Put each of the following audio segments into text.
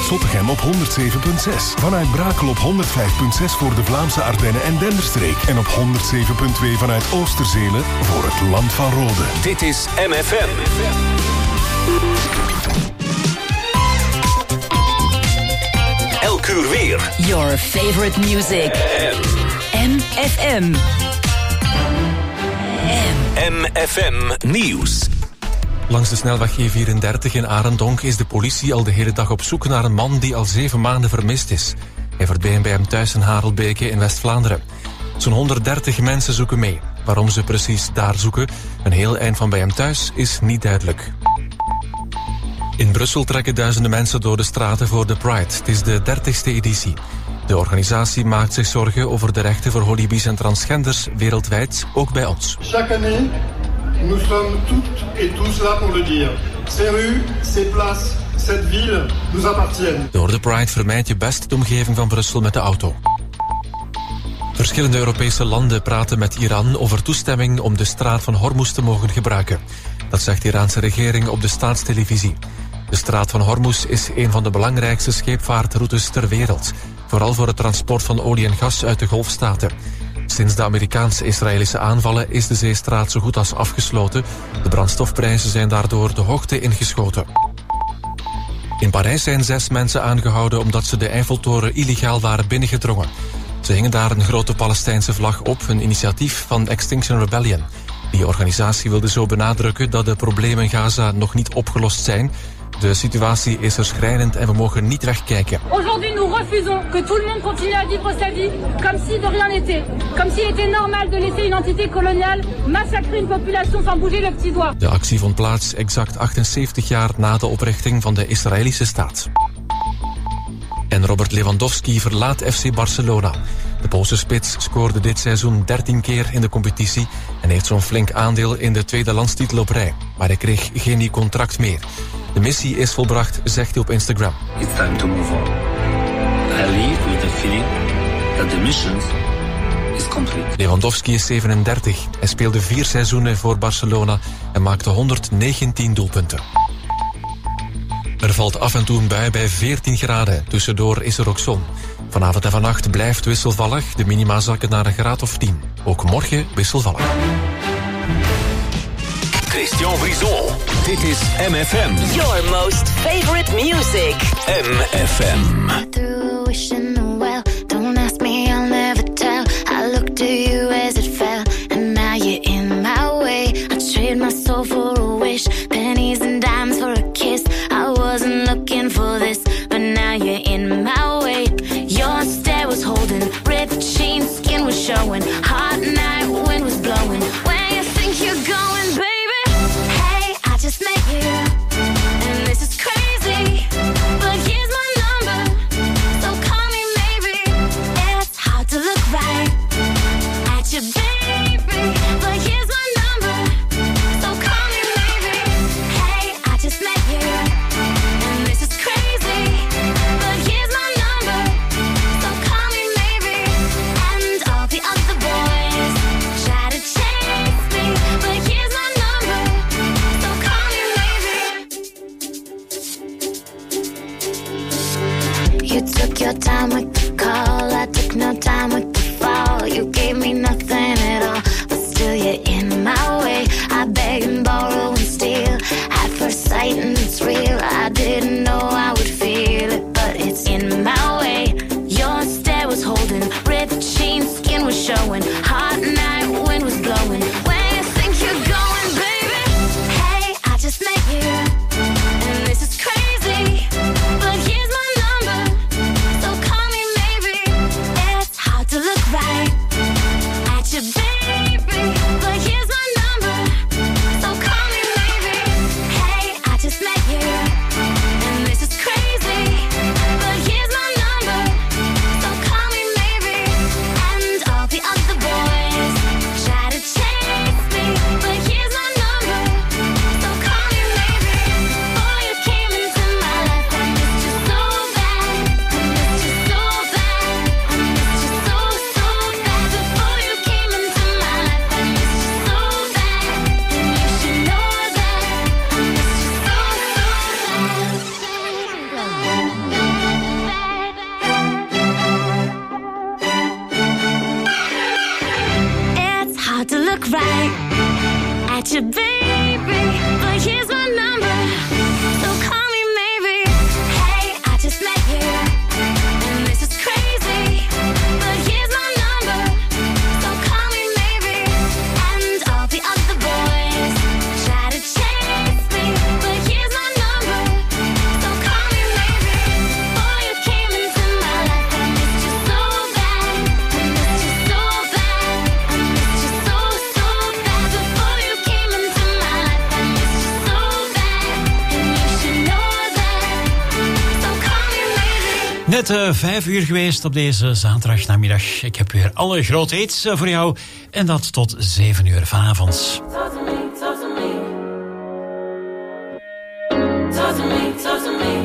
Zottegem op 107.6. Vanuit Brakel op 105.6 voor de Vlaamse Ardennen en Denderstreek. En op 107.2 vanuit Oosterzele voor het Land van Rode. Dit is MFM. Elk uur weer. Your favorite music. MFM. MFM Nieuws. Langs de snelweg E34 in Arendonk is de politie al de hele dag op zoek naar een man die al 7 maanden vermist is. Hij verdween bij hem thuis in Harelbeke in West-Vlaanderen. Zo'n 130 mensen zoeken mee. Waarom ze precies daar zoeken, een heel eind van bij hem thuis, is niet duidelijk. In Brussel trekken duizenden mensen door de straten voor de Pride. Het is de 30ste editie. De organisatie maakt zich zorgen over de rechten voor holibies en transgenders wereldwijd, ook bij ons. Chaque année, nous sommes toutes et tous là pour le dire. Ces rues, ces places, cette ville nous appartiennent. Door de Pride vermijd je best de omgeving van Brussel met de auto. Verschillende Europese landen praten met Iran over toestemming om de straat van Hormuz te mogen gebruiken. Dat zegt de Iraanse regering op de staatstelevisie. De straat van Hormuz is een van de belangrijkste scheepvaartroutes ter wereld. Vooral voor het transport van olie en gas uit de Golfstaten. Sinds de Amerikaans-Israëlische aanvallen is de zeestraat zo goed als afgesloten. De brandstofprijzen zijn daardoor de hoogte ingeschoten. In Parijs zijn 6 mensen aangehouden omdat ze de Eiffeltoren illegaal waren binnengedrongen. Ze hingen daar een grote Palestijnse vlag op, een initiatief van Extinction Rebellion. Die organisatie wilde zo benadrukken dat de problemen in Gaza nog niet opgelost zijn. De situatie is er schrijnend en we mogen niet wegkijken. Aujourd'hui nous refusons que tout le monde continue à vivre sa vie comme si de rien n'était. Comme s'il était normal de laisser une entité coloniale massacrer une population sans bouger le petit doigt. De actie vond plaats exact 78 jaar na de oprichting van de Israëlische staat. En Robert Lewandowski verlaat FC Barcelona. De Poolse spits scoorde dit seizoen 13 keer in de competitie en heeft zo'n flink aandeel in de tweede landstitel op rij. Maar hij kreeg geen nieuw contract meer. De missie is volbracht, zegt hij op Instagram. It's time to move on. I leave with the feeling that the mission is complete. Lewandowski is 37. Hij speelde 4 seizoenen voor Barcelona en maakte 119 doelpunten. Er valt af en toe een bui bij 14 graden. Tussendoor is er ook zon. Vanavond en vannacht blijft wisselvallig. De minima zakken naar een graad of 10. Ook morgen wisselvallig. Christian Brison. Dit is MFM. Your most favorite music. MFM. Through a wish in the well. Don't ask me, I'll never tell. I looked to you as it fell, and now you're in my way. I trade my soul for a wish, pennies and dimes for a kiss. I wasn't looking for this, but now you're in my way. Your stare was holding, ripped jeans, skin was showing. Hot night, wind was blowing. Where you think you're going, baby? Hey, I just met you, and this is crazy, but here's my number, so call me maybe. It's hard to look right at you, baby, but here's my number, so call me maybe. Hey, I just met you, and this is crazy, but here's my number, so call me maybe. And all the other boys try to chase me, but here's my number, so call me maybe. You took your time with the call, I took no time with the fall. You gave me nothing at all, but still you're in my way. I beg and borrow and steal at first sight, and it's real. I didn't know I would feel it, but it's in my way. Your stare was holding, ripped jeans, skin was showing. Hot night, wind was blowing. Where you think you're going, baby? Hey, I just met you, and this is crazy, but here's my number, so call me maybe. It's hard to look right at you, you, baby, but here's my number, so call me maybe. Hey, I just met you, and this is crazy, but here's my number, so call me maybe. And all the other boys try to chase me, but here's my number, so call me maybe. Before you came into my life, I missed you so bad, I missed you so bad, I missed you so bad. Before you came into my life, I missed you so bad, and you should know that, so call me maybe. Net 5 uur geweest op deze zaterdagnamiddag. Ik heb weer alle grote hits voor jou. En dat tot 7 uur vanavond. Talk to me, talk to me. Talk to me, talk to me.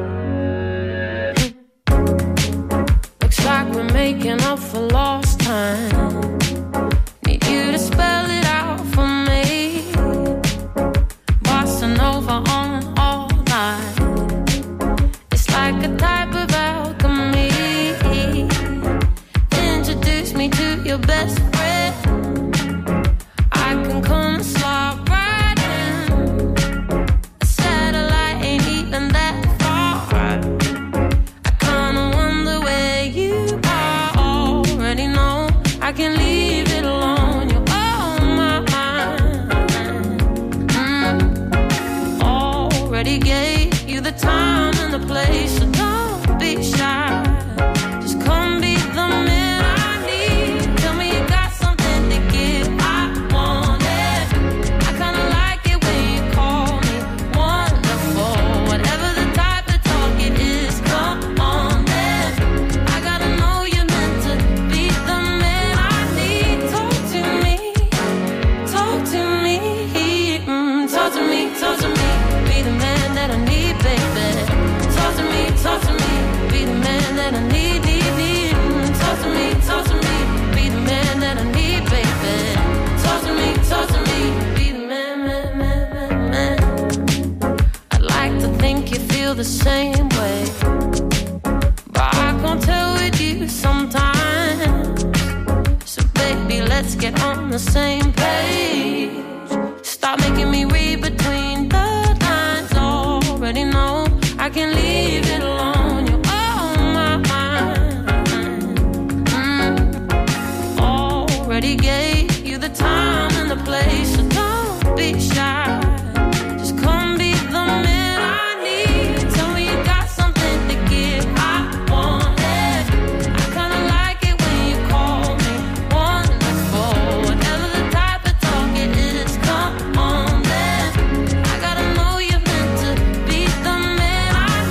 Looks like we're making up for lost time. Need you to spell it out for me. Bossing over on all night. It's like a type of alchemy. Introduce me to your best friend. I can come and slide right in. A satellite ain't even that far. I kinda wonder where you are. Already know I can leave it alone. You're on my mind. Already gave you the time and the place, so don't be shy. Just come be the man I need. Tell me you got something to give. I want it. I kinda like it when you call me wonderful. Whatever the type of talk it is, come on then. I gotta know you're meant to be the man I need. Talk to me, talk to me, talk to me, talk to me. Be the man that I need, baby. Talk to me, talk to me. Be the man that I need, need. Talk to me, talk to me. Be the man that I need, baby. Talk to me, be the man, man. I'd like to think you feel the same way, but I can't tell with you sometimes. So baby, let's get on the same page. Stop making me read between the lines. Already know I can leave it alone. You're on my mind. Already gave you the time and the place, so don't be shy. Just come be the man I need. Tell me you got something to give. I want it. I kinda like it when you call me wonderful. Whatever the type of talk it is, come on then. I gotta know you're meant to be the man I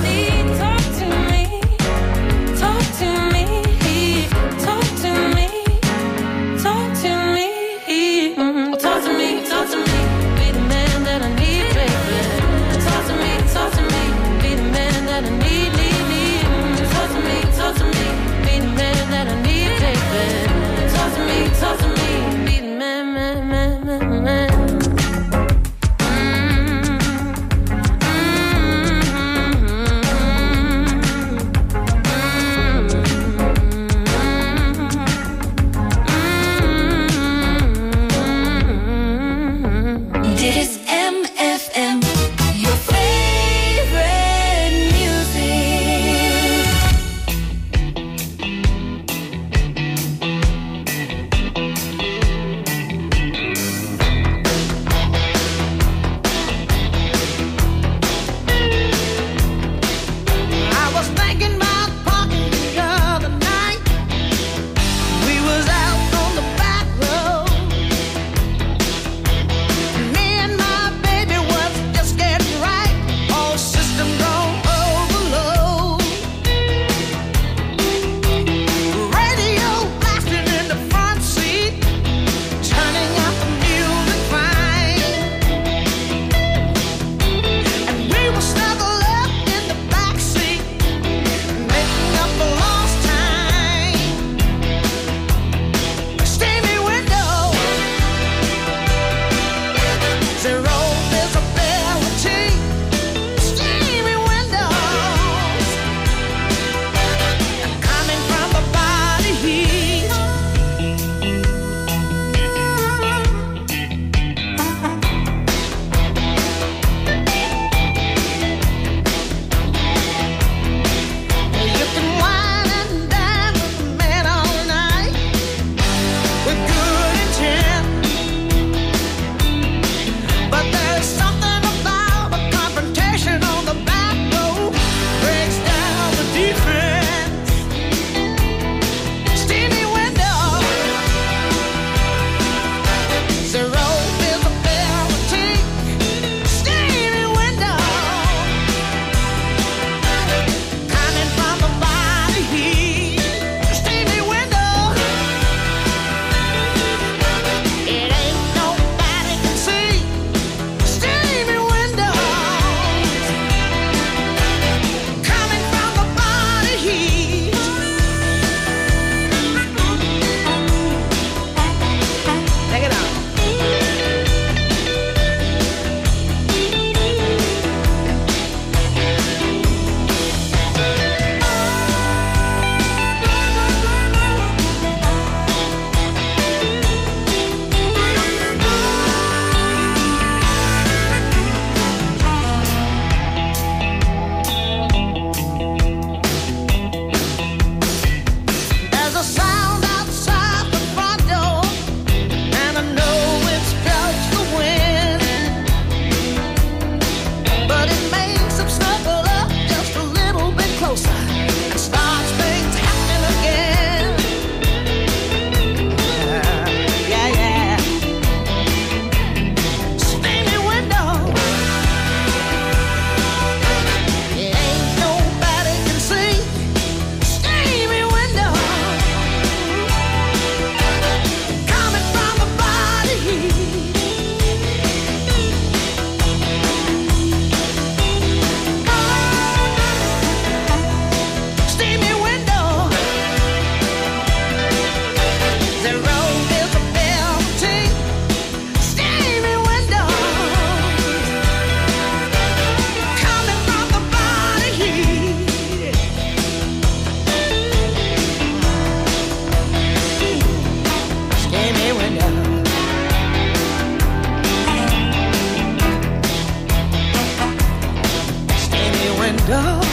door.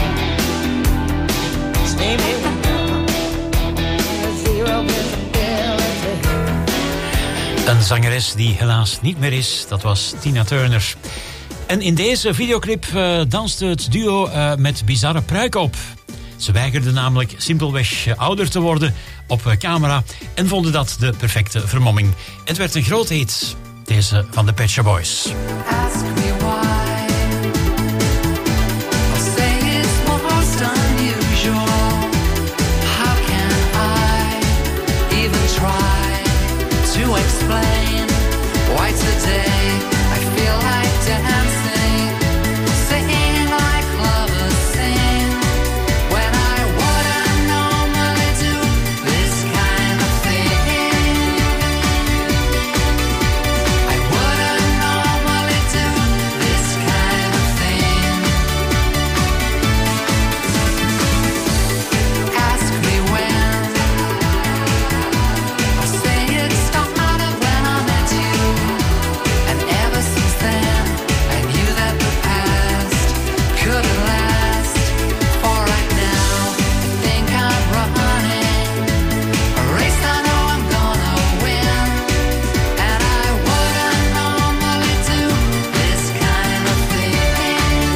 Stay me down. Zero visibility. Een zangeres die helaas niet meer is, dat was Tina Turner. En in deze videoclip danste het duo met bizarre pruiken op. Ze weigerden namelijk simpelweg ouder te worden op camera en vonden dat de perfecte vermomming. Het werd een groot hit, deze van de Pet Shop Boys. Ask me why. I'll say it's most unusual. How can I even try to explain why today I feel like dancing, singing like lovers sing, when I wouldn't normally do this kind of thing. I wouldn't normally do this kind of thing. Ask me when. I'll say it started when I met you, and ever since then I knew that the past couldn't last. For right now I think I'm running a race I know I'm gonna win, and I wouldn't normally do this kind of thing.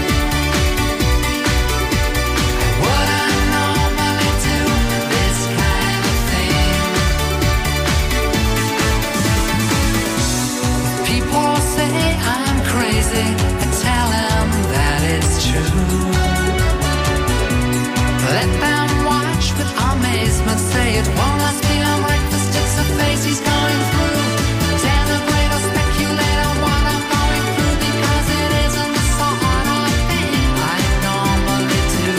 I wouldn't normally do this kind of thing. People say I'm crazy, I tell them that it's true. Let them watch with amazement, say it won't last beyond breakfast, it's a phase he's going through. Celebrate or speculate on what I'm going through, because it isn't the sort of thing I normally do.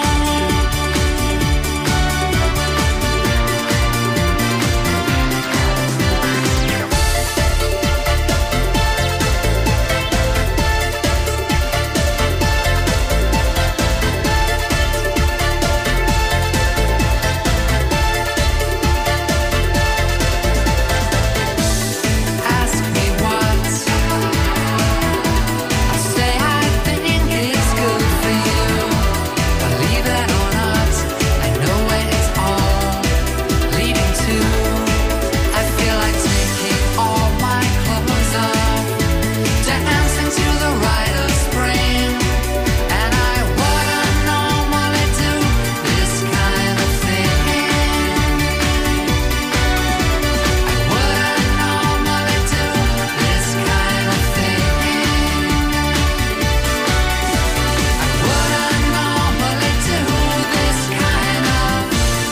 Ask me what. I'll say I think it's good for you. Believe it or not, I know where it's all leading to. I feel like taking all my clothes off, dancing to the rite of spring, and I wouldn't normally do this kind of thing. I wouldn't normally do this kind of thing. I wouldn't normally do this kind of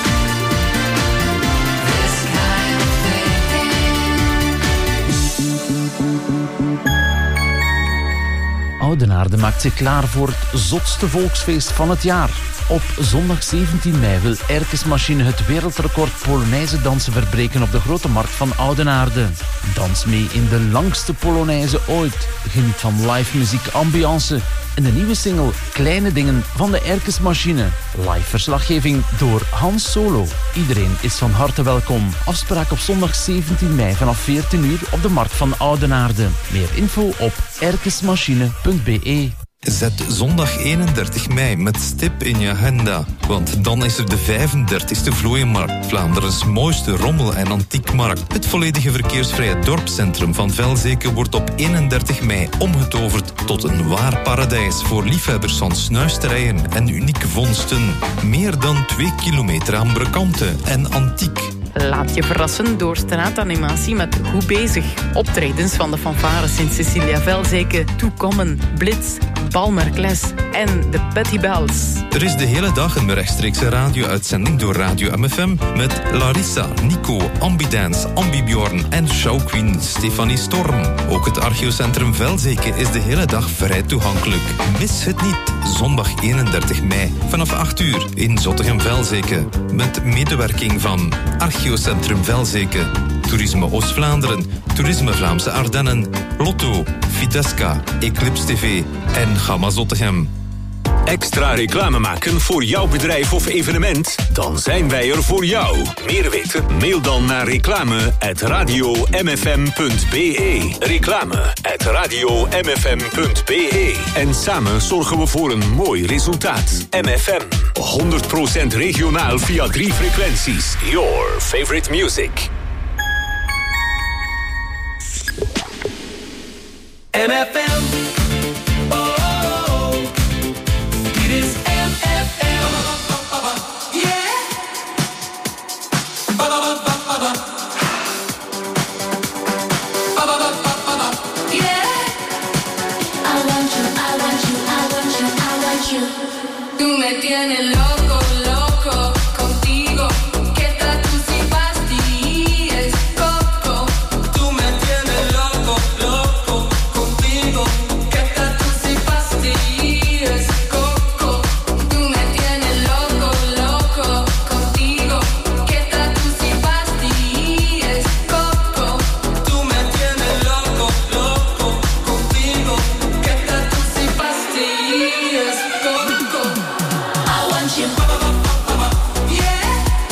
thing. Oudenaarde maakt zich klaar voor het zotste volksfeest van het jaar. Op zondag 17 mei wil Erkesmachine het wereldrecord Polonaise dansen verbreken op de Grote Markt van Oudenaarde. Dans mee in de langste Polonaise ooit. Geniet van live muziek, ambiance en de nieuwe single Kleine Dingen van de Erkesmachine. Live verslaggeving door Hans Solo. Iedereen is van harte welkom. Afspraak op zondag 17 mei vanaf 14 uur op de Markt van Oudenaarde. Meer info op erkesmachine.be. Zet zondag 31 mei met stip in je agenda, want dan is er de 35e Vlooienmarkt, Vlaanderens mooiste rommel- en antiekmarkt. Het volledige verkeersvrije dorpscentrum van Velzeke wordt op 31 mei omgetoverd tot een waar paradijs voor liefhebbers van snuisterijen en unieke vondsten. Meer dan 2 kilometer aan brekanten en antiek. Laat je verrassen door straatanimatie met Goed Bezig. Optredens van de fanfare Sint-Cecilia Velzeke, Toekommen, Blitz, Balmerkles en de Betty Bells. Er is de hele dag een rechtstreekse radio-uitzending door Radio MFM met Larissa, Nico, Ambidance, Ambibjorn en showqueen Stefanie Storm. Ook het archeocentrum Velzeke is de hele dag vrij toegankelijk. Mis het niet, zondag 31 mei vanaf 8 uur in Zottegem-Velzeke met medewerking van Archeocentrum Velzeke, Toerisme Oost-Vlaanderen, Toerisme Vlaamse Ardennen, Lotto, Fidesca, Eclipse TV en Gamma Zottegem. Extra reclame maken voor jouw bedrijf of evenement? Dan zijn wij er voor jou. Meer weten? Mail dan naar reclame@radiomfm.be. Reclame@radiomfm.be. En samen zorgen we voor een mooi resultaat. MFM. 100% regionaal via 3 frequenties. Your favorite music. MFM. Oh, oh, oh. Dit is MFM. Yeah. Yeah. I want you, I want you, I want you, I want you. Tú me tienes loco, loco contigo. Que tú si pastillas, coco. Tú me tienes loco, loco contigo. Que tú si pastillas, coco. Tú me tienes loco, loco contigo. Que tú si pastillas, coco. Tú me tienes loco, loco contigo. Que tú si pastillas, coco. I want you. Yeah.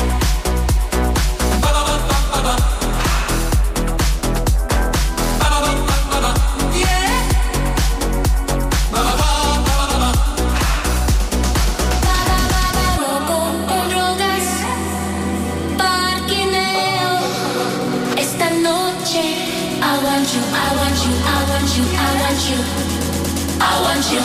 Esta noche I want you, I want you, I want you, I want you, I want you.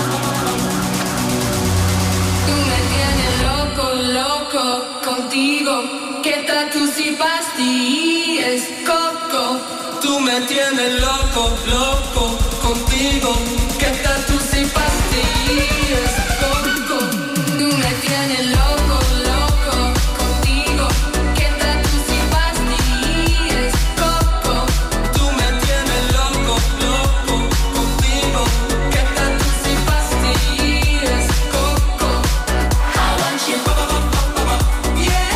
Tú me tienes loco, loco contigo. Que tú si pastillas, coco. Tú me tienes loco, loco contigo. Que tú si pastillas, coco. Tú me tienes loco, loco contigo. Que tú si pastillas, coco. Tú me tienes loco, loco contigo. Que tú si pastillas, coco. I want you. Yeah.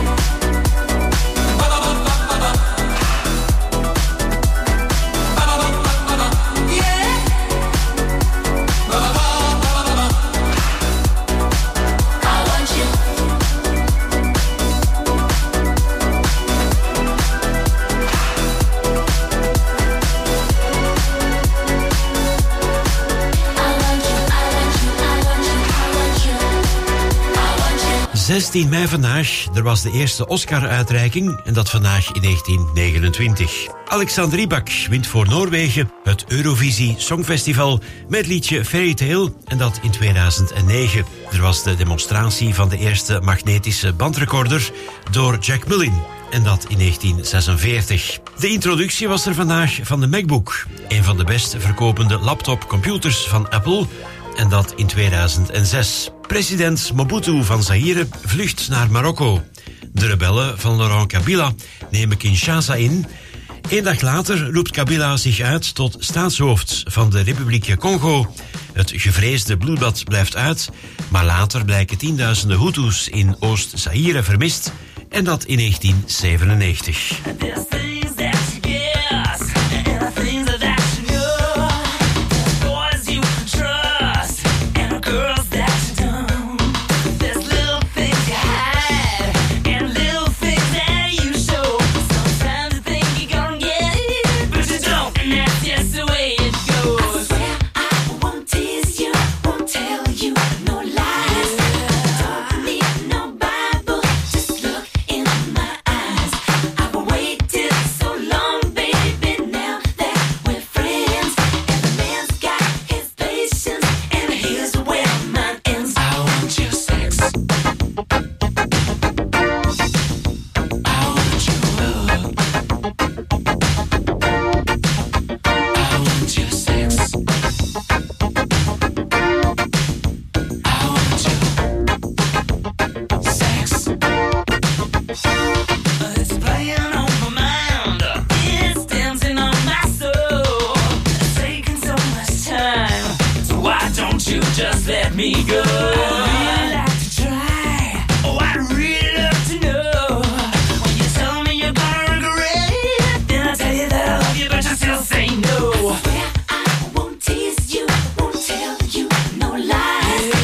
I want you. 16 mei vandaag, er was de eerste Oscar-uitreiking en dat vandaag in 1929. Alexander Rybak wint voor Noorwegen het Eurovisie Songfestival met het liedje Fairy Tale en dat in 2009. Er was de demonstratie van de eerste magnetische bandrecorder door Jack Mullin en dat in 1946. De introductie was er vandaag van de MacBook, een van de best verkopende laptopcomputers van Apple en dat in 2006. President Mobutu van Zaïre vlucht naar Marokko. De rebellen van Laurent Kabila nemen Kinshasa in. Eén dag later roept Kabila zich uit tot staatshoofd van de Republiek Congo. Het gevreesde bloedbad blijft uit, maar later blijken tienduizenden Hutus in Oost-Zaïre vermist en dat in 1997. I won't tease you, won't tell you no lies.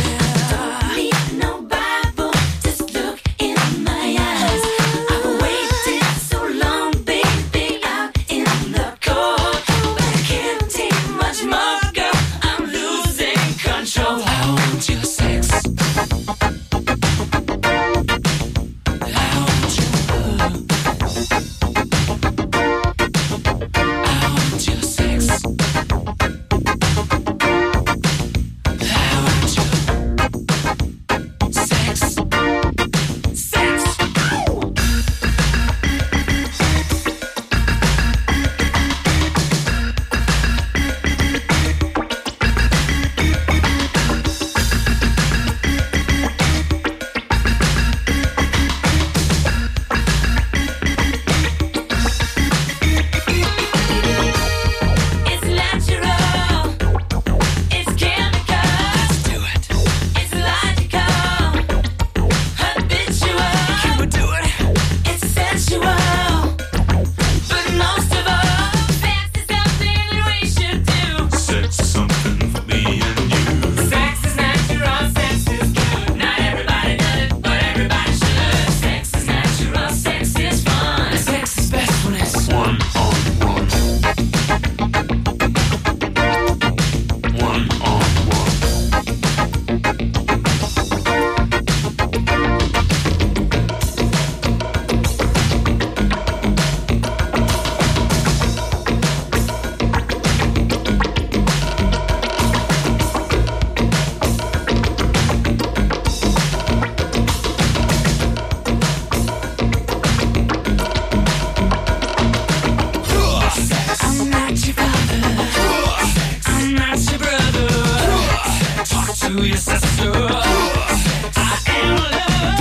to your sister. I am a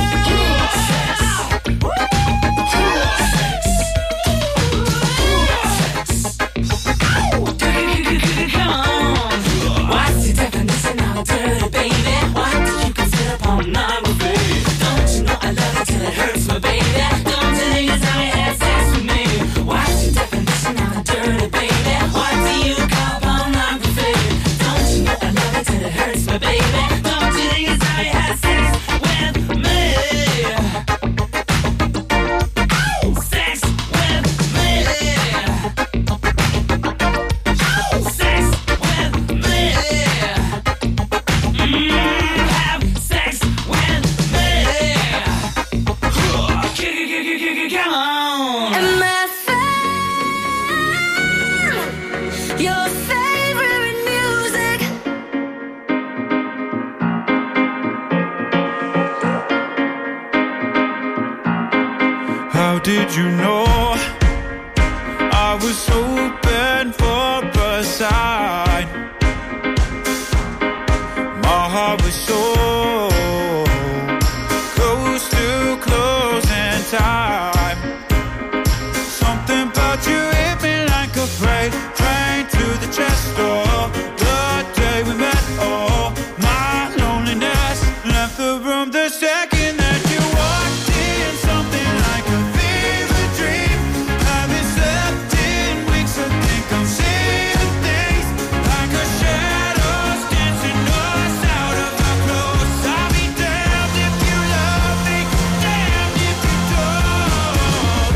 dirty baby, why do you consider pornography? Don't you know I love it till it hurts my baby? Don't you think it's how you had sex with me? What's your definition of a dirty baby? What do you call pornography? Don't you know I love it till it hurts my baby? Don't you think it's how you had sex with me? Sex with me. Sex with me. Have sex with me. Come on. And my your favorite music. How did you know I was open for a sign? My heart was so close to closing time. Something about you hit me like a freight train to the chest door. The day we met, oh, my loneliness left the room the second that you walked in. Something like a fever dream. Haven't slept in weeks, I think I'm seeing things like a shadows dancing us out of our clothes. I'll be damned if you love me, damned if you don't.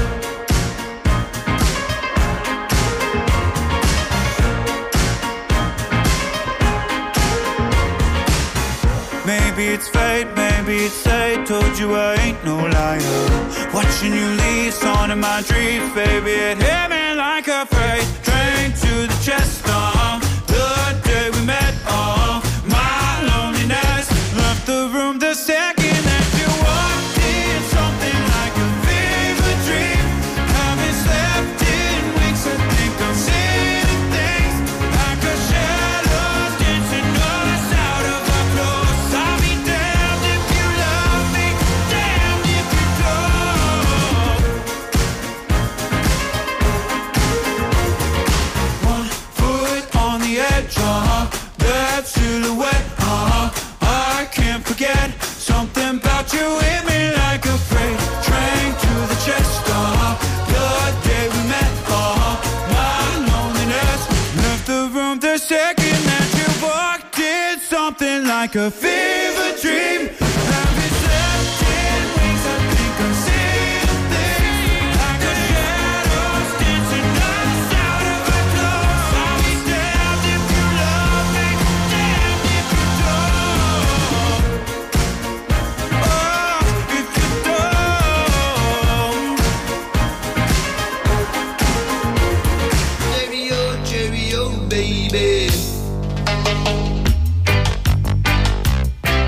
Maybe it's fate, maybe it's fate. Told you I ain't no liar. Watching you leave, on in my dreams, baby. It hit me like a freight train to the chest. The day we met, my loneliness left the room the second that you walked in. Something like a fever dream. Haven't slept in weeks, I think I'm seeing things like a shadows dancing us out of our clothes. I'll be damned if you love me, damned if you don't. One foot on the edge, that silhouette, I can't forget. Something about you hit me like a freight train to the chest. The day we met, my loneliness left the room the second that you walked in. Something like a fever dream. Haven't slept in weeks, I think I'm seeing things like a shadows dancing us out of our clothes. I'll be damned if you love me, damned if you don't. Oh, if you don't. Cherry, oh, baby.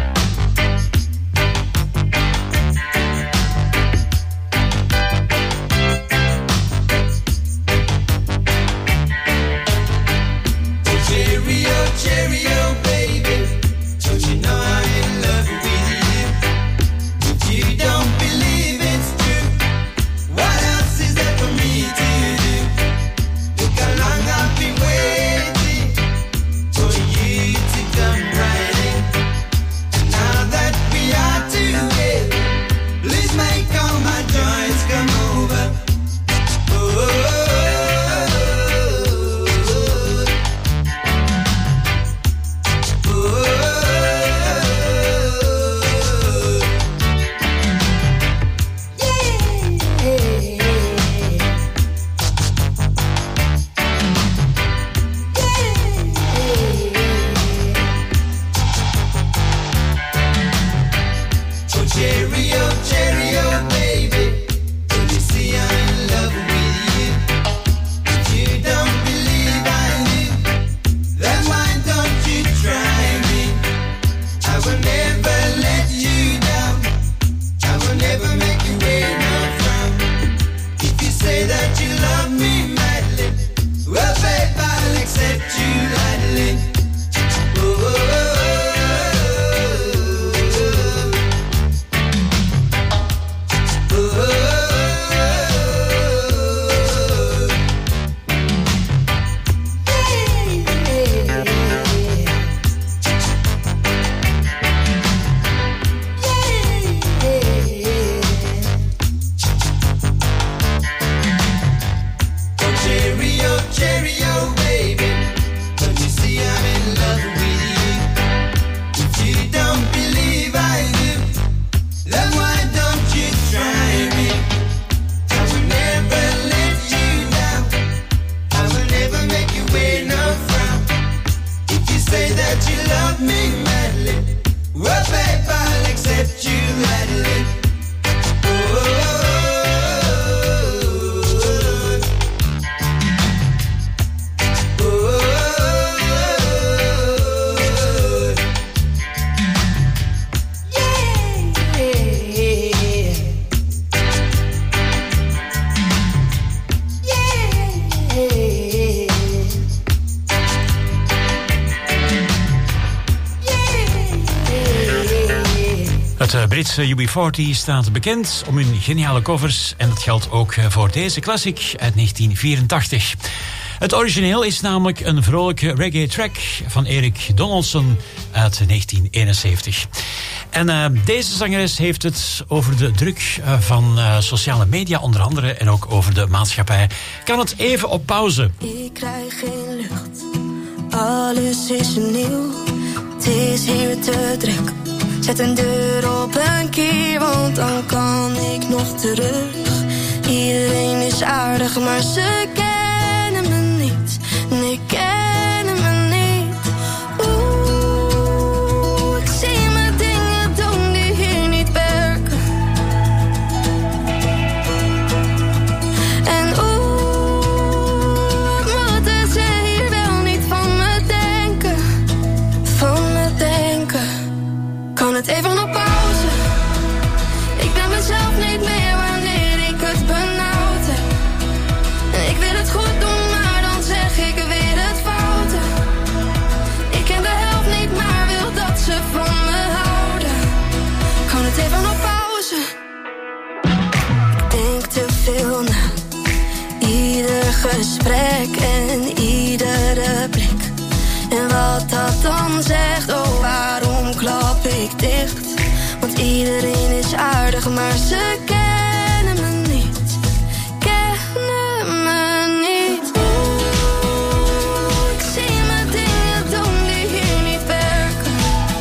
Het Britse UB40 staat bekend om hun geniale covers en dat geldt ook voor deze classic uit 1984. Het origineel is namelijk een vrolijke reggae-track van Eric Donaldson uit 1971. En deze zangeres heeft het over de druk van sociale media onder andere en ook over de maatschappij. Kan het even op pauze? Ik krijg geen lucht, alles is nieuw. Het is hier te druk. Zet een deur op een keer, want dan kan ik nog terug. Iedereen is aardig, maar ze kennen me niet. Nee, kennen me niet. Oeh, ik zie me dingen doen die hier niet werken. En moeten ze hier wel niet van me denken. Van me denken. Kan het even op pauze? Ik ben mezelf niet meer wanneer ik het benauwd heb. En ik wil het goed doen, maar dan zeg ik weer het foute. Ik ken de helft niet, maar wil dat ze van me houden. Kan het even op pauze? Ik denk te veel na. Ieder gesprek en iedere blik. En wat dat dan zegt, oh waarom klap ik dicht? Want iedereen is aardig, maar ze kennen me niet. Kennen me niet. Oeh, ik zie me dingen doen die hier niet werken.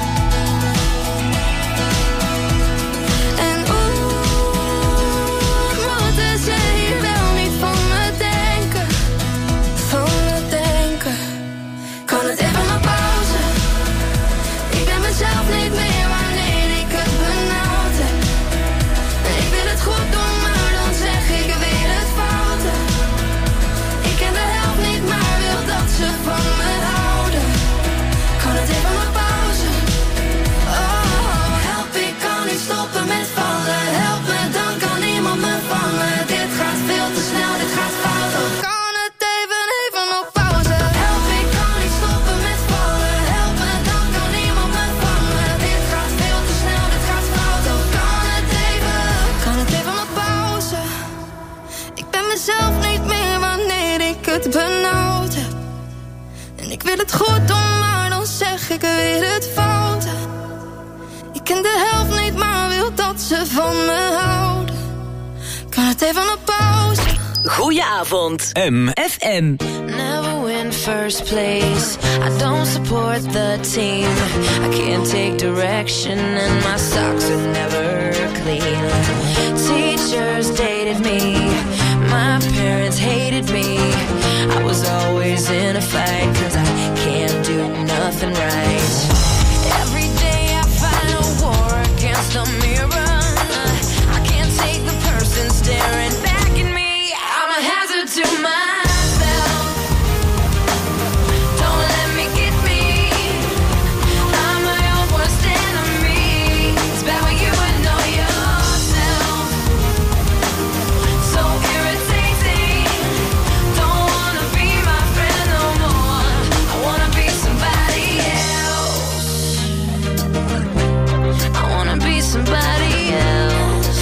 En moeten ze hier wel niet van me denken. Van me denken. Kan het even op pauze? Ik ben mezelf niet meer wanneer ik het benauwd heb. Ik wil het goed doen, maar dan zeg ik weer het foute. Ik ken de helft niet, maar wil dat ze van me houden. Kan het even op pauze? Oh, help, ik kan niet stoppen met vallen. Help me, dan kan niemand me vangen. Dit gaat veel te snel, dit gaat fout. Oh, kan het even op pauze? Help, ik kan niet stoppen met vallen. Help me, dan kan niemand me vangen. Dit gaat veel te snel, dit gaat fout. Oh, kan het even op pauze? Ik ben mezelf niet meer wanneer ik het benauwd heb. En ik wil het goed doen, maar dan zeg ik weer het foute. Ik ken de helft niet, maar wil dat ze van me houden. Kan het even op pauze? Goedenavond. MFM. Never win first place. I don't support the team. I can't take direction and my socks are never clean. Teachers dated me. My parents hated me. I was always in a fight 'cause I can't do nothing right. Every day I fight a war against a mirror. I can't take the person staring back at me. I'm a hazard to myself. Don't let me get me. I'm my own worst enemy. It's bad when you know yourself. So irritating. Don't wanna be my friend no more. I wanna be somebody else. I wanna be somebody else.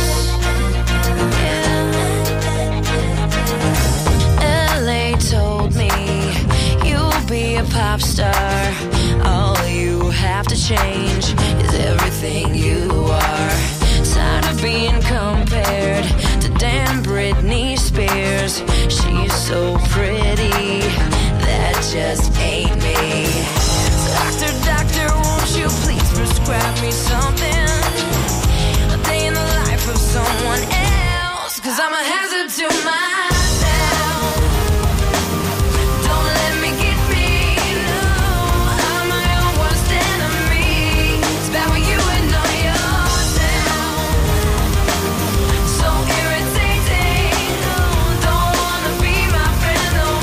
Yeah. LA told me you'll be a pop star. All you have to change is everything you are. Tired of being compared to damn Britney Spears. She's so pretty, that just ain't me. Doctor, doctor, won't you please prescribe me something? A day in the life of someone else. 'Cause I'm a hazard to myself. Don't let me get me, no. I'm my own worst enemy. It's bad when you know yourself. So irritating. Don't wanna be my friend no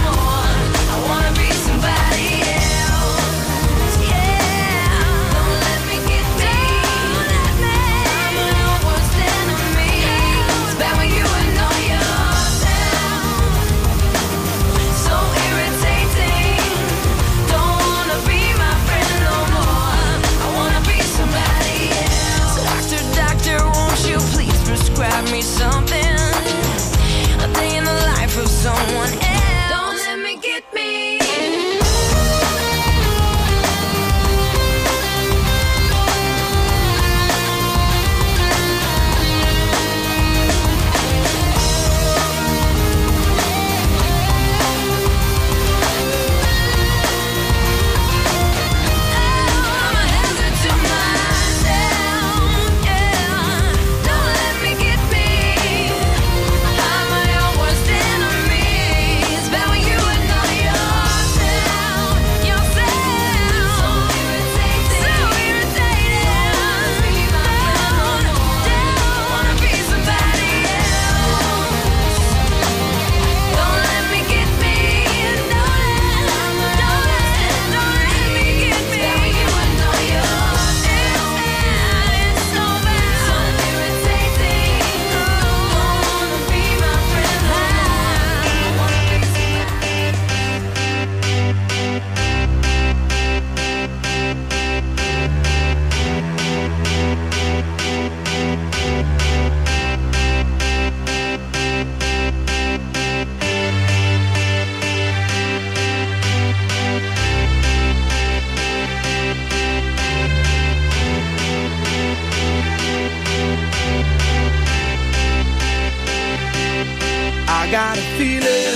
got a feeling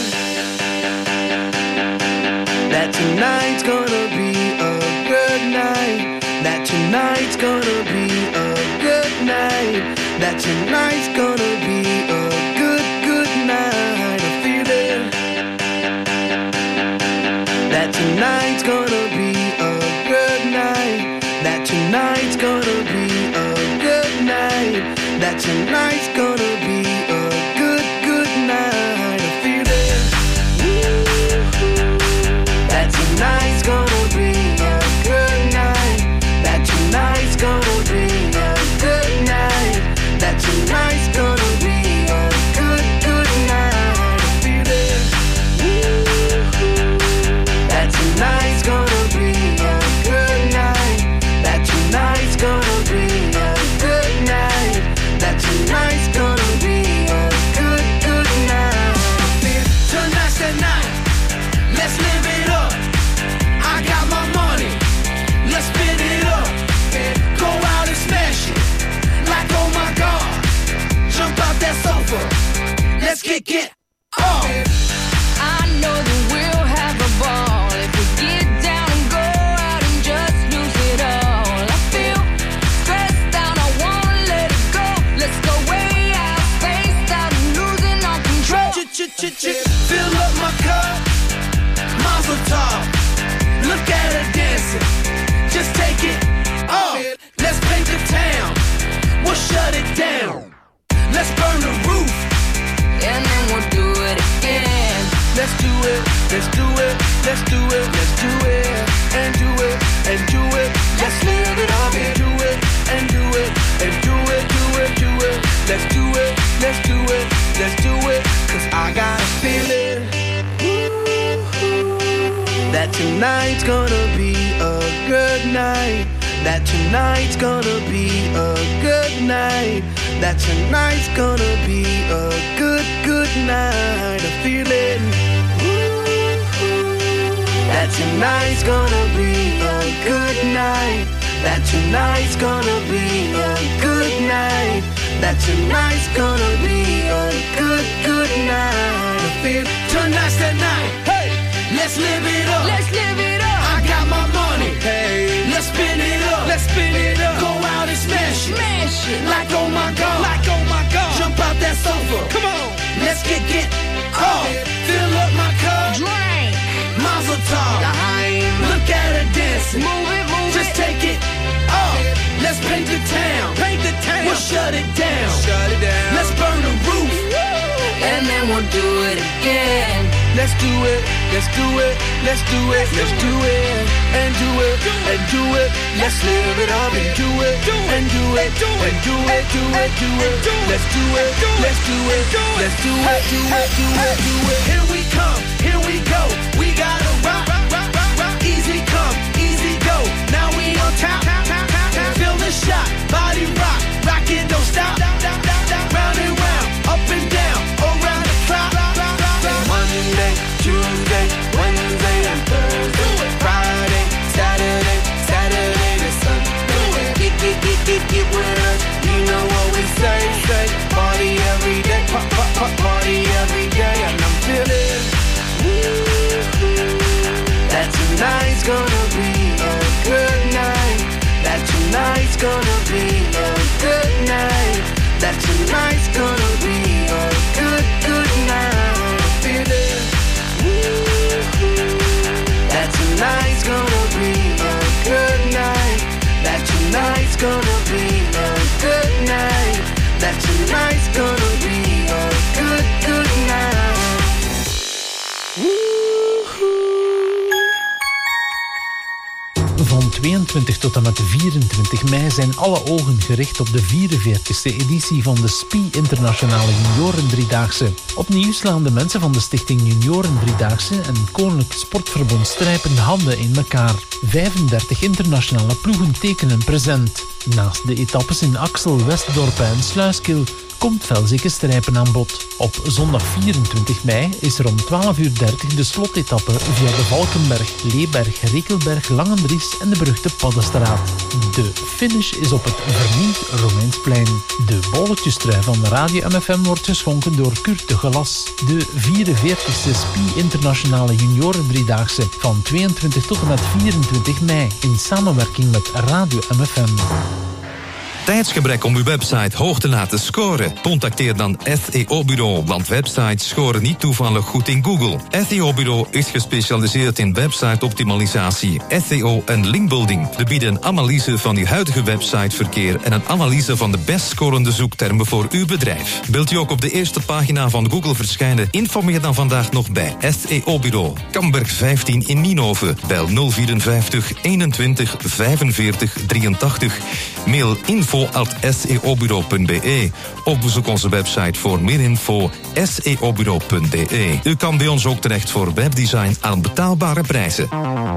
that tonight's gonna be a good night. That tonight's gonna be a good night. That tonight's gonna be a good, good night. A feeling that tonight's gonna be a good night. That tonight's gonna be a good night. That tonight's gonna be a good, good night. A feeling that tonight's gonna be a good night. That tonight's gonna be a good night. That tonight's gonna be a good, good night. A feeling that tonight's gonna be a good night. That tonight's gonna be a good night. That tonight's gonna be a good, good night. Tonight's the night. Let's live it up. I got my money. Let's spin it up. Go out and smash it. Like oh my God. Jump out that sofa. Let's kick it off. I know that we'll have a ball if we get down and go out and just lose it all. I feel stressed out, I wanna let it go. Let's go way out, spaced out, and losing all control. Fill up my cup. Mazel tov. Look at her dancing. Just take it off. Let's paint the town. We'll shut it down. Let's burn the roof. And then we'll do it again. Let's do it. Let's do it. Let's do it. Let's do it. And do it. And do it. Let's live it up and do it. And do it. And do it. Do it. Do it. Let's do it. Let's do it. Let's do it. 'Cause I got a feeling that tonight's gonna be a good night. That tonight's gonna be a good night. That tonight's gonna be a good, good night. A feeling that tonight's gonna be a good night. That tonight's gonna be a good night. That tonight's gonna be a good, good night. I feel tonight's the night. Hey, let's live it up. Let's live it up. I got my money. Hey, let's spin it up. Let's spin it up. Go out and smash it. Smash it. Like oh my God. Like oh my God. Jump out that sofa. Come on. Let's get off. Fill up my cup. Drink. Mazel tov. Look at her dancing. Move it, move Just it. take it off. Let's paint the town. Paint the town. We'll shut it down. Shut it down. Let's burn the roof. And then we'll do it again. Let's do it. Let's do it. Let's do it. Let's do it. And do it. And do it. Let's live it up and do it. And do it. And do it. Do it. Do it. Let's do it. Let's do it. Let's do it. Do it. Do it. Do it. Here we come. Here we go. We gotta rock. Easy come. Easy go. Now we on top. Feel the shot. Body rock. Rock it. Don't stop. Round and round. Up and down. Around the clock. Monday, Tuesday, Wednesday, and Thursday. Friday, Saturday, Saturday to Sunday. Get with us. You know what we say. Party every day. Party every day. And I'm feeling that tonight's gonna be a good night. That tonight's gonna be a good night. That tonight's gonna be a good, good night. Feeling that tonight's gonna be a good night. That tonight's gonna be a good night. That tonight's gonna be a good, good night. Van 22 tot en met 24 mei zijn alle ogen gericht op de 44e editie van de SPI Internationale Junioren Driedaagse. Opnieuw slaan de mensen van de Stichting Junioren Driedaagse en Koninklijk Sportverbond Strijpen handen in elkaar. 35 internationale ploegen tekenen present. Naast de etappes in Axel, Westdorp en Sluiskil komt Velzeke-Strijpen aan bod. Op zondag 24 mei is er om 12:30 de slotetappe via de Valkenberg, Leeberg, Rekelberg, Langendries en de beruchte Paddenstraat. De finish is op het vernieuwd Romeinsplein. De bolletjestrui van Radio MFM wordt geschonken door Kurt de Gelas. De 44e SPI Internationale Junioren Driedaagse van 22 tot en met 24 mei in samenwerking met Radio MFM. Tijdsgebrek om uw website hoog te laten scoren? Contacteer dan SEO Bureau, want websites scoren niet toevallig goed in Google. SEO Bureau is gespecialiseerd in website-optimalisatie, SEO en linkbuilding. We bieden een analyse van uw huidige websiteverkeer en een analyse van de best scorende zoektermen voor uw bedrijf. Wilt u ook op de eerste pagina van Google verschijnen? Informeer dan vandaag nog bij SEO Bureau. Kamberg 15 in Nienhoven. Bel 054 21 45 83. Mail info@seobureau.be of bezoek onze website voor meer info seobureau.be. U kan bij ons ook terecht voor webdesign aan betaalbare prijzen.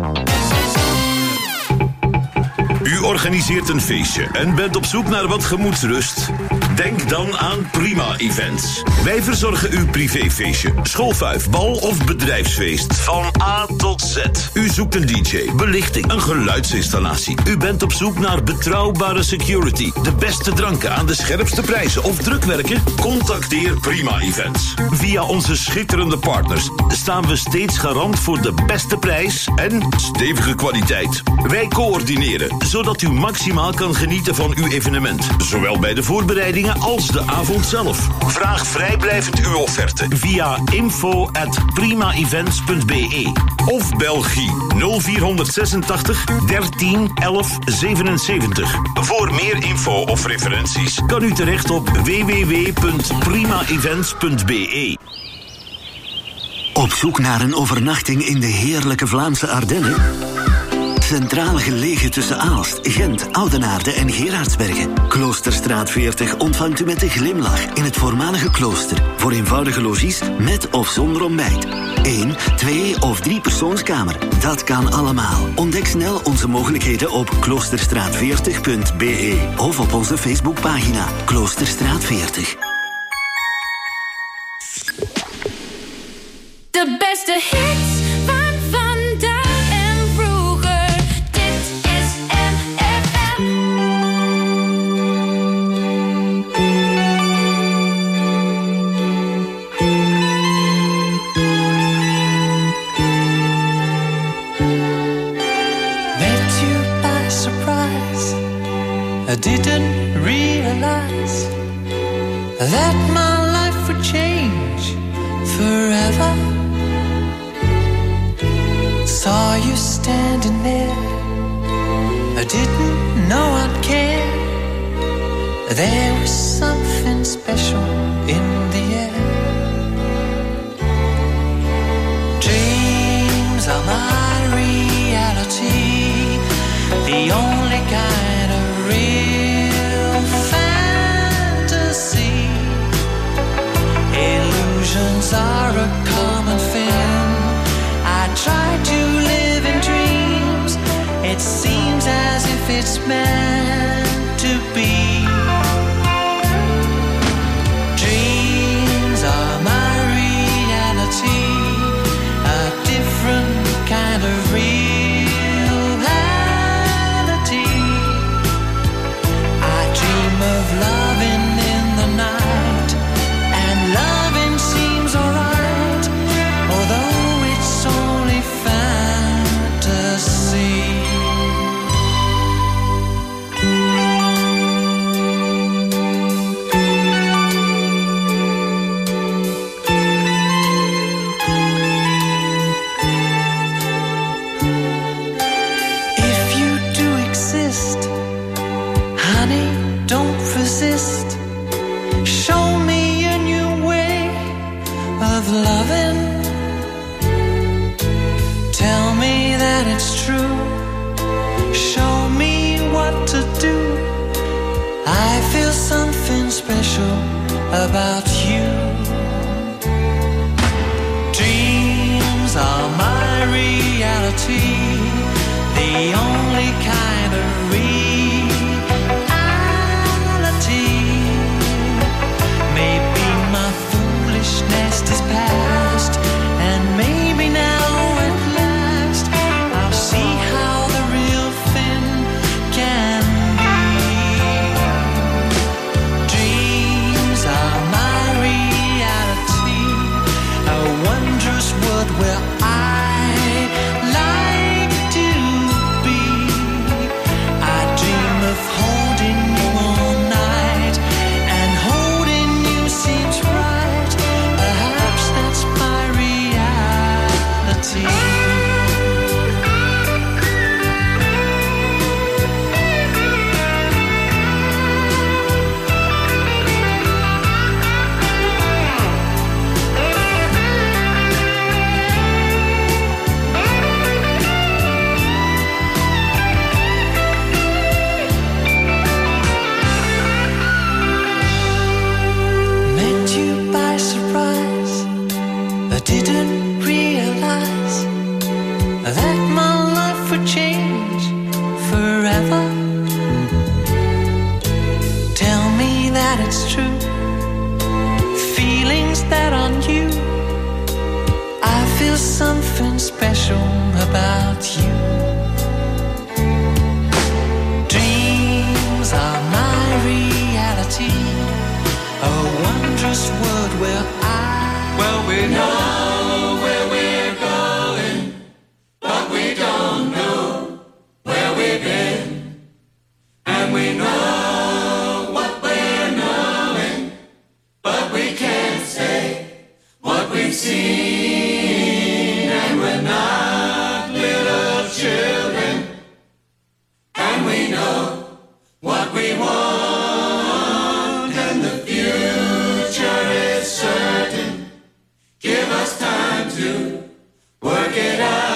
U organiseert een feestje en bent op zoek naar wat gemoedsrust? Denk dan aan Prima Events. Wij verzorgen uw privéfeestje, schoolfuif, bal of bedrijfsfeest. Van A tot Z. U zoekt een DJ, belichting, een geluidsinstallatie. U bent op zoek naar betrouwbare security, de beste dranken aan de scherpste prijzen of drukwerken? Contacteer Prima Events. Via onze schitterende partners staan we steeds garant voor de beste prijs en stevige kwaliteit. Wij coördineren, zodat u maximaal kan genieten van uw evenement. Zowel bij de voorbereidingen als de avond zelf. Vraag vrijblijvend uw offerte via info@primaevents.be of bel Guy 0486 13 11 77. Voor meer info of referenties kan u terecht op www.primaevents.be. Op zoek naar een overnachting in de heerlijke Vlaamse Ardennen? Centraal gelegen tussen Aalst, Gent, Oudenaarde en Gerardsbergen. Kloosterstraat 40 ontvangt u met een glimlach in het voormalige klooster. Voor eenvoudige logies met of zonder ontbijt. 1, 2 of 3 persoonskamer. Dat kan allemaal. Ontdek snel onze mogelijkheden op kloosterstraat40.be of op onze Facebookpagina Kloosterstraat 40. De beste hits van vandaag en vroeger. Dit is MFM. Met you by surprise. I didn't realize that my life would change forever. Saw you standing there, I didn't know I'd care. There was something special in the air. Dreams are my reality, the only kind of real fantasy. Illusions are a common thing. I try to live in dreams. It seems as if it's meant to be. Dreams are my reality, a different kind of reality. I dream of loving in the night, and loving seems alright, although it's only fantasy. If you do exist, honey, don't resist. Show me a new way of loving. Tell me that it's true. Show me what to do. I feel something special about you. Dreams are my reality, the only kind of reality. about you. Dreams are my reality, a wondrous world where we know where we're going, but we don't know where we've been, and we know what we're knowing, but we can't say what we've seen, and we're not little children, and we know what we want, and the future is certain. Give us time to work it out.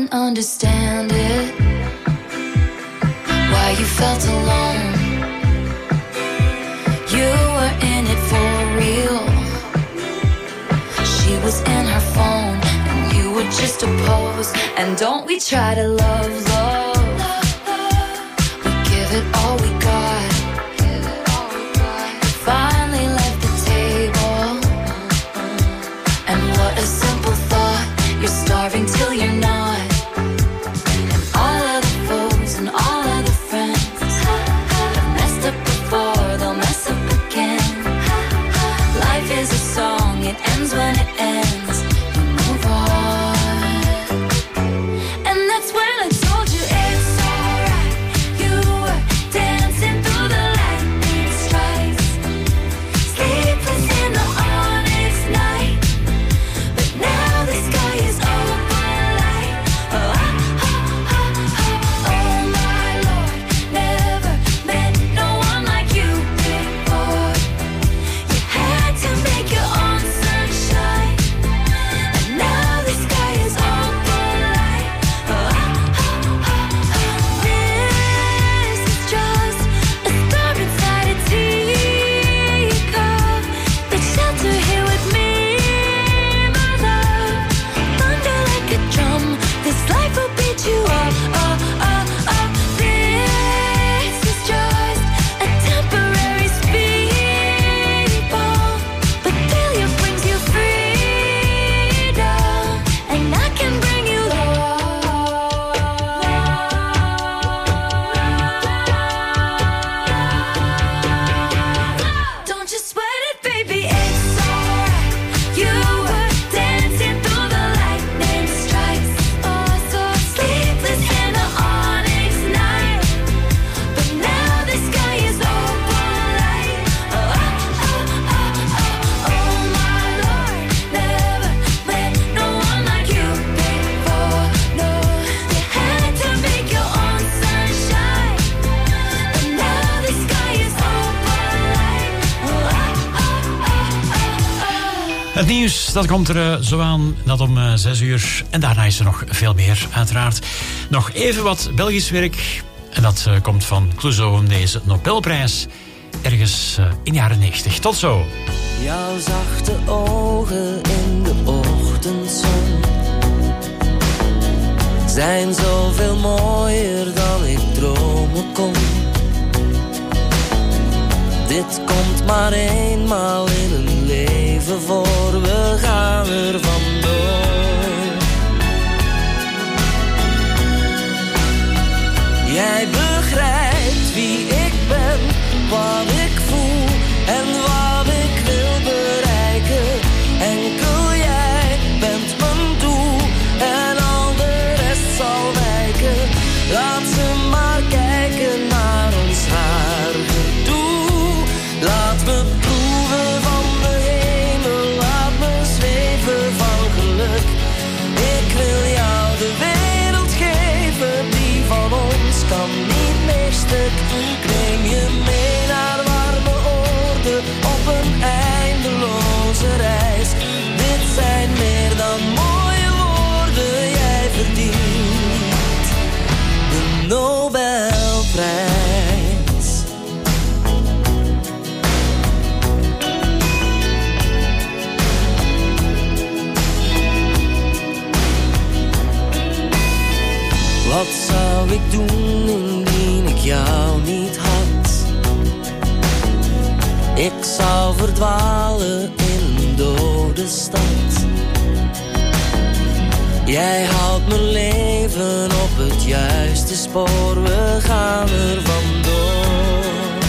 didn't understand it, why you felt alone. You were in it for real. She was in her phone and you were just a pose. And don't we try to love, love. We give it all we got. Finally left the table. And what a simple thought. You're starving till you're not. And all of the foes and all of the friends have messed up before, they'll mess up again. Life is a song, it ends when it ends. You move on. And that's when I told you it's alright. You were dancing through the lightning strikes, sleepless in the onyx night. But now the sky is open light. Oh, oh, oh, oh, oh my Lord, never met no one like you before. You had to make your own sunshine, and now the sky is open light. Oh, oh, oh, oh. This is just a star inside a teacup. Take shelter here with me, my love. Thunder like a drum, this life will beat you up, up, up, up. This is just a temporary speed bump, but failure brings you freedom, and I can bring you love. Don't you sweat it, baby, it's alright. You were dancing through the lightning strikes, oh so sleepless in the onyx night. But now the sky is open light. Oh, oh, oh, oh, oh, oh my Lord, never met no one like you before. No, you had to make your own sunshine, but now the sky is open light. Oh, oh, oh, oh, oh. Het nieuws, dat komt er zo aan, dat om 6 uur. En daarna is er nog veel meer, uiteraard. Nog even wat Belgisch werk. En dat komt van Clouseau, deze Nobelprijs. Ergens in de jaren 90. Tot zo. Jouw zachte ogen in de ochtendzon zijn zoveel mooier dan ik dromen kon. Dit komt maar eenmaal in een leven voor, we gaan er vandoor. Jij begrijpt wie ik ben, wat ik voel en wat ik wil bereiken. Enkel jij bent mijn doel en al de rest zal wijken. Laat ze maar kijken naar ons haar gedoe. Laat me proeven van de hemel, laat me zweven van geluk. Ik wil jou de wereld geven, die van ons kan niet meer stuk. Ik neem je mee naar warme oorden op een eindeloze reis. Dit zijn meer dan mooie woorden, jij verdient de Nobelprijs. Wat zou ik doen indien ik jou niet had? Ik zou verdwalen in een dode stad. Jij houdt mijn leven op het juiste spoor, we gaan er vandoor.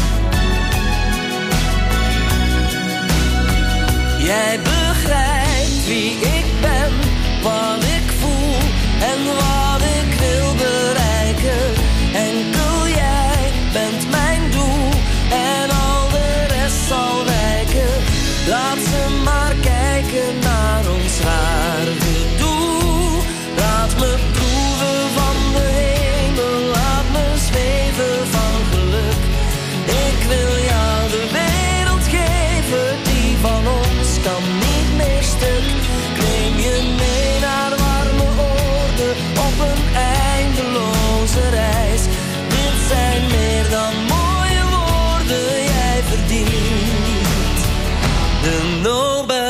Jij begrijpt wie ik ben, wat ik voel en wat ik wil bereiken. Enkel jij bent mijn doel en al de rest zal wijken. Laat ze maar kijken naar ons raar gedoe. Laat me proeven van de hemel, laat me zweven van geluk. Ik wil jou de wereld geven, die van ons kan niet meer stuk. Ik neem je mee naar warme oorden op een de Nobelprijs.